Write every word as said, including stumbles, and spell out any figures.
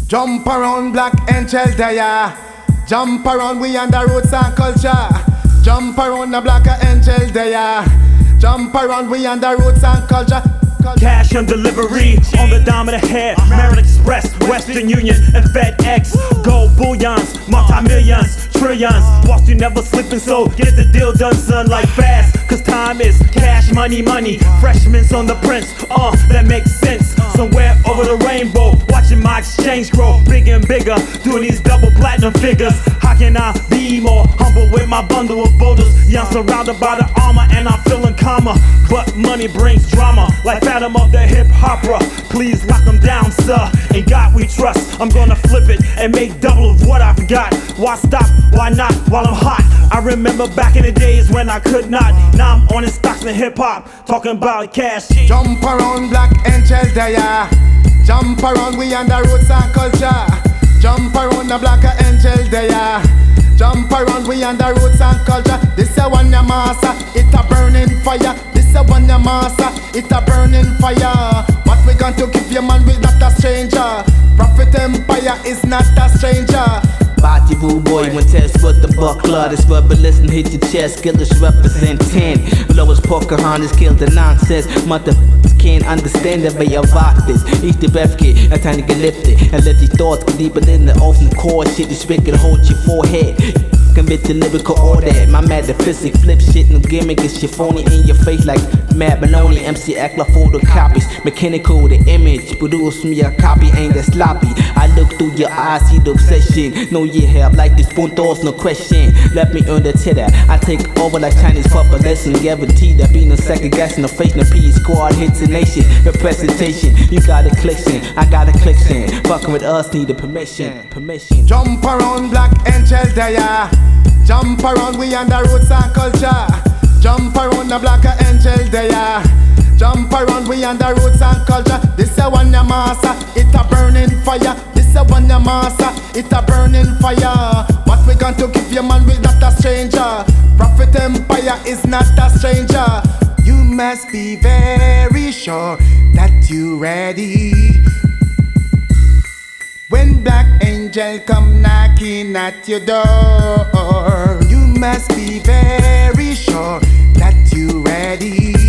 Jump around black angel there. Jump around we on the roots and culture. Jump around the black angel there. Jump around we on the roots and culture. Cash on delivery, on the dime of the head. American Express, Western Union, and FedEx. Gold bullions, multi-millions, trillions. Whilst you never sleeping, so get the deal done, son, like fast. Cause time is cash, money, money. Freshmen's on the prince, uh, that makes sense. Somewhere over the rainbow, watching my exchange grow bigger and bigger, doing these double platinum figures. How can I be more humble with my bundle of boulders? Yeah, I'm surrounded by the armor and I'm feeling calmer. But money brings drama, like Phantom of the hip hopera. Please lock them down, sir. In God we trust. I'm gonna flip it and make double of what I've got. Why stop? Why not? While I'm hot. I remember back in the days when I could not. Now I'm on the stocks in hip hop, talking about cash. Jump around black angel there. Jump around we on the roots and culture. Jump around the black angel there. Jump around we on the roots and culture. This a one ya massa, it a burning fire. This a one ya massa, it a burning fire. What we going to give you, man, we not a stranger. Prophet Empire is not a stranger. Body rude boy, when test with the buckler. This rubber listen, hit your chest, killers represent ten. Lowest Pocahontas killed the nonsense. Motherfuckers can't understand the way I rock this. Each the breath get, a time to get lifted. And let these thoughts go deeper than the ocean core. Shit is wicked, hold your forehead. Commit the lyrical all that. My metaphysics flip shit, no gimmick. It's your phony in your face like Mad Maloney. M C act like photocopies. Mechanical, the image. Produce me a copy, ain't that sloppy. I look through your eyes, see the obsession. No you help like this puntos, no question. Let me earn the cheddar. I take over like Chinese puppet lesson. Guaranteed there be no second guessing. No face, no P squad hits the nation. The presentation, you got a clicks in. I got a clicks in. Fucking with us, need a permission. Permission. Jump around black angel there. Jump around we on the roots and culture. Jump around the black angel there. Jump around we on the roots and culture. This a one ya massa, it a burning fire. This a one ya massa, it a burning fire. What we going to give you, man, we not a stranger. Prophet Empire is not a stranger. You must be very sure that you ready. When black angel come knocking at your door, you must be very sure that you ready.